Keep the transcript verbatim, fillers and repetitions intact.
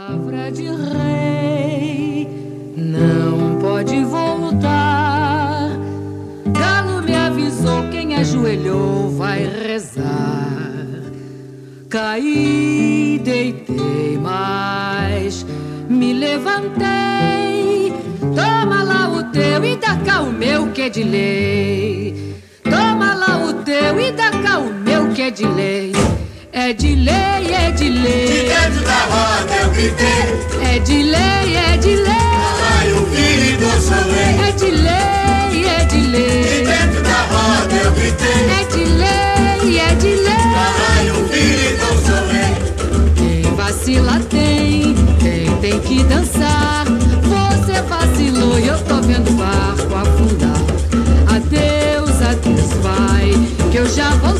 Palavra de rei não pode voltar. Galo me avisou, quem ajoelhou vai rezar. Caí, deitei, mas me levantei. Toma lá o teu e dá cá o meu que é de lei. Toma lá o teu e dá cá o meu que é de lei. É de lei, é de lei. De dentro da roda eu gritei. É de lei, é de lei. Ai, o filho do Soleil. É de lei, é de lei. De dentro da roda eu gritei. É de lei, é de lei. Ai, o filho do Soleil. Quem vacila tem, quem tem que dançar. Você vacilou e eu tô vendo o barco afundar. Adeus, adeus, vai, que eu já vou